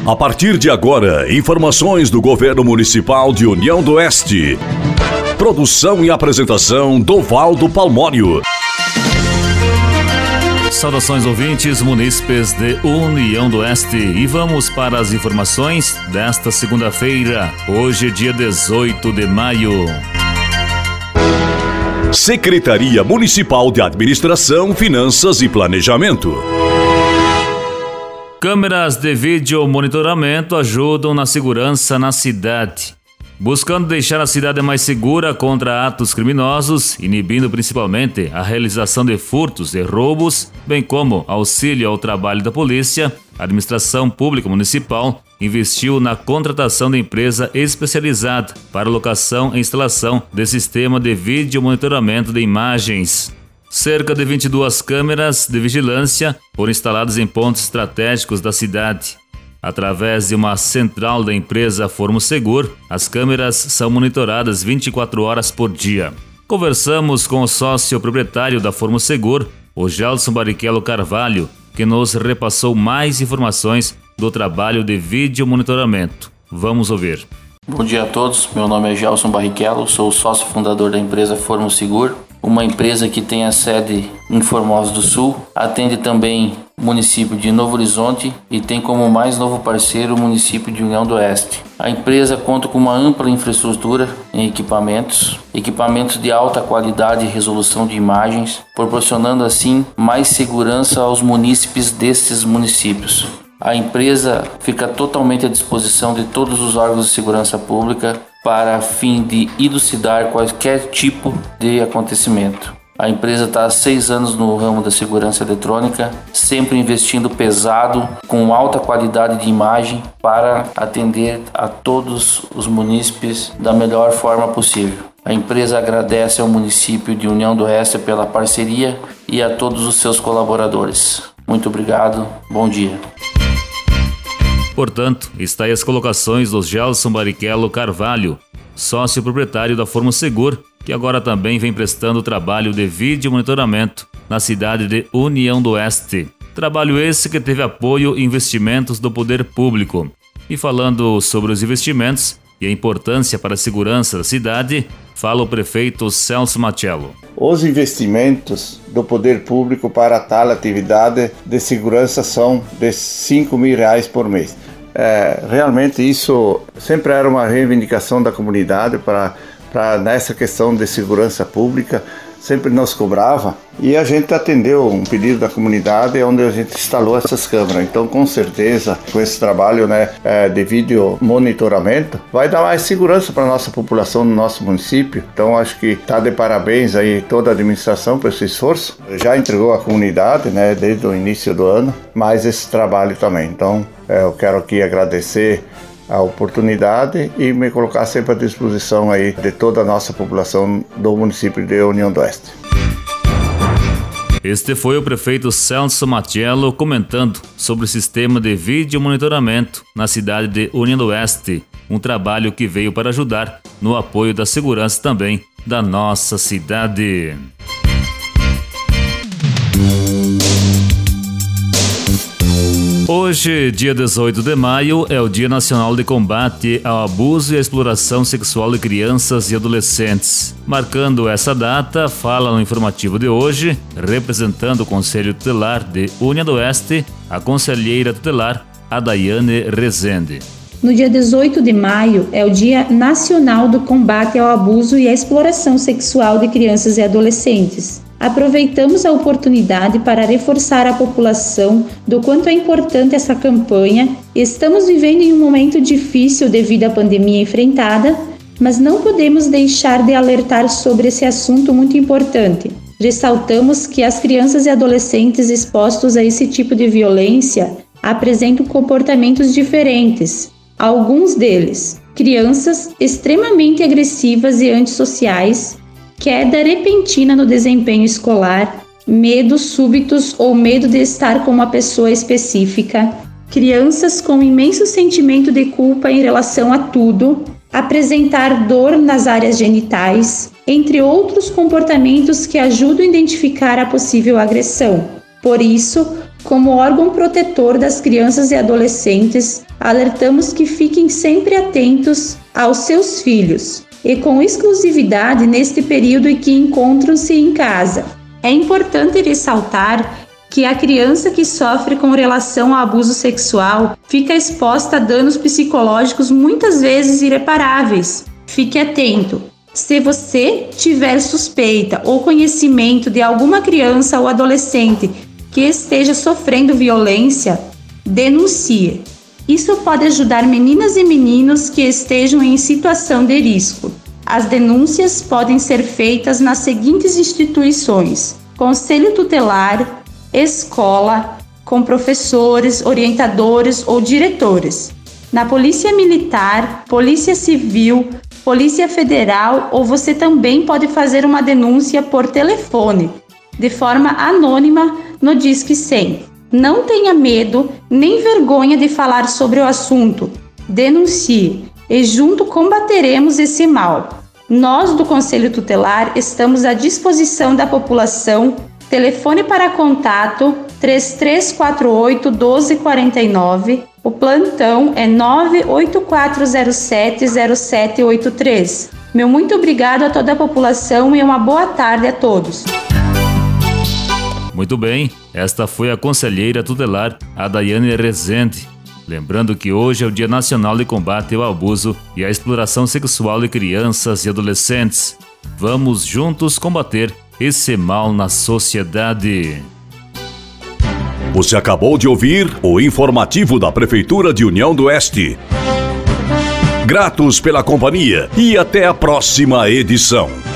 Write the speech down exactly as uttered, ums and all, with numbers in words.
A partir de agora, informações do Governo Municipal de União do Oeste. Produção e apresentação Dovaldo Palmório. Saudações ouvintes munícipes de União do Oeste e vamos para as informações desta segunda-feira, hoje dia dezoito de maio. Secretaria Municipal de Administração, Finanças e Planejamento. Câmeras de vídeo monitoramento ajudam na segurança na cidade. Buscando deixar a cidade mais segura contra atos criminosos, inibindo principalmente a realização de furtos e roubos, bem como auxílio ao trabalho da polícia, a Administração Pública Municipal investiu na contratação de empresa especializada para locação e instalação de sistema de vídeo monitoramento de imagens. Cerca de vinte e duas câmeras de vigilância foram instaladas em pontos estratégicos da cidade. Através de uma central da empresa Formosegur, as câmeras são monitoradas vinte e quatro horas por dia. Conversamos com o sócio proprietário da Formosegur, o Gelson Barrichello Carvalho, que nos repassou mais informações do trabalho de vídeo monitoramento. Vamos ouvir. Bom dia a todos, meu nome é Gelson Barrichello, sou o sócio fundador da empresa Formosegur, uma empresa que tem a sede em Formosa do Sul, atende também o município de Novo Horizonte e tem como mais novo parceiro o município de União do Oeste. A empresa conta com uma ampla infraestrutura em equipamentos, equipamentos de alta qualidade e resolução de imagens, proporcionando assim mais segurança aos munícipes destes municípios. A empresa fica totalmente à disposição de todos os órgãos de segurança pública para fim de elucidar qualquer tipo de acontecimento. A empresa está há seis anos no ramo da segurança eletrônica, sempre investindo pesado, com alta qualidade de imagem, para atender a todos os munícipes da melhor forma possível. A empresa agradece ao município de União do Oeste pela parceria e a todos os seus colaboradores. Muito obrigado, bom dia. Portanto, está aí as colocações do Gelson Barrichello Carvalho, sócio proprietário da Formosegur, que agora também vem prestando trabalho de vídeo monitoramento na cidade de União do Oeste. Trabalho esse que teve apoio e investimentos do poder público. E falando sobre os investimentos e a importância para a segurança da cidade, fala o prefeito Celso Machello. Os investimentos do poder público para tal atividade de segurança são de cinco mil reais por mês. É, realmente isso sempre era uma reivindicação da comunidade para, para nessa questão de segurança pública, sempre nos cobrava e a gente atendeu um pedido da comunidade onde a gente instalou essas câmeras. Então, com certeza, com esse trabalho, né, de vídeo monitoramento, vai dar mais segurança para a nossa população no nosso município. Então, acho que está de parabéns aí toda a administração por esse esforço. Já entregou à comunidade, né, desde o início do ano, mais esse trabalho também. Então, eu quero aqui agradecer a oportunidade e me colocar sempre à disposição aí de toda a nossa população do município de União do Oeste. Este foi o prefeito Celso Machello comentando sobre o sistema de vídeo monitoramento na cidade de União do Oeste, um trabalho que veio para ajudar no apoio da segurança também da nossa cidade. Hoje, dia dezoito de maio, é o Dia Nacional de Combate ao Abuso e à Exploração Sexual de Crianças e Adolescentes. Marcando essa data, fala no informativo de hoje, representando o Conselho Tutelar de União do Oeste, a conselheira tutelar Adaiane Rezende. No dia dezoito de maio é o Dia Nacional do Combate ao Abuso e à Exploração Sexual de Crianças e Adolescentes. Aproveitamos a oportunidade para reforçar a população do quanto é importante essa campanha. Estamos vivendo em um momento difícil devido à pandemia enfrentada, mas não podemos deixar de alertar sobre esse assunto muito importante. Ressaltamos que as crianças e adolescentes expostos a esse tipo de violência apresentam comportamentos diferentes. Alguns deles, crianças extremamente agressivas e antissociais, queda repentina no desempenho escolar, medos súbitos ou medo de estar com uma pessoa específica, crianças com imenso sentimento de culpa em relação a tudo, apresentar dor nas áreas genitais, entre outros comportamentos que ajudam a identificar a possível agressão. Por isso, Como órgão protetor das crianças e adolescentes, alertamos que fiquem sempre atentos aos seus filhos e com exclusividade neste período em que encontram-se em casa. É importante ressaltar que a criança que sofre com relação ao abuso sexual fica exposta a danos psicológicos muitas vezes irreparáveis. Fique atento. Se você tiver suspeita ou conhecimento de alguma criança ou adolescente que esteja sofrendo violência, denuncie. Isso pode ajudar meninas e meninos que estejam em situação de risco. As denúncias podem ser feitas nas seguintes instituições: Conselho Tutelar, escola, com professores, orientadores ou diretores, na Polícia Militar, Polícia Civil, Polícia Federal, ou você também pode fazer uma denúncia por telefone, de forma anônima no Disque cem. Não tenha medo nem vergonha de falar sobre o assunto. Denuncie e junto combateremos esse mal. Nós do Conselho Tutelar estamos à disposição da população. Telefone para contato três três quatro oito, um dois quatro nove. O plantão é nove oito quatro zero sete, zero sete oito três. Meu muito obrigado a toda a população e uma boa tarde a todos. Muito bem, esta foi a conselheira tutelar, a Daiane Rezende. Lembrando que hoje é o Dia Nacional de Combate ao Abuso e à Exploração Sexual de Crianças e Adolescentes. Vamos juntos combater esse mal na sociedade. Você acabou de ouvir o informativo da Prefeitura de União do Oeste. Gratos pela companhia e até a próxima edição.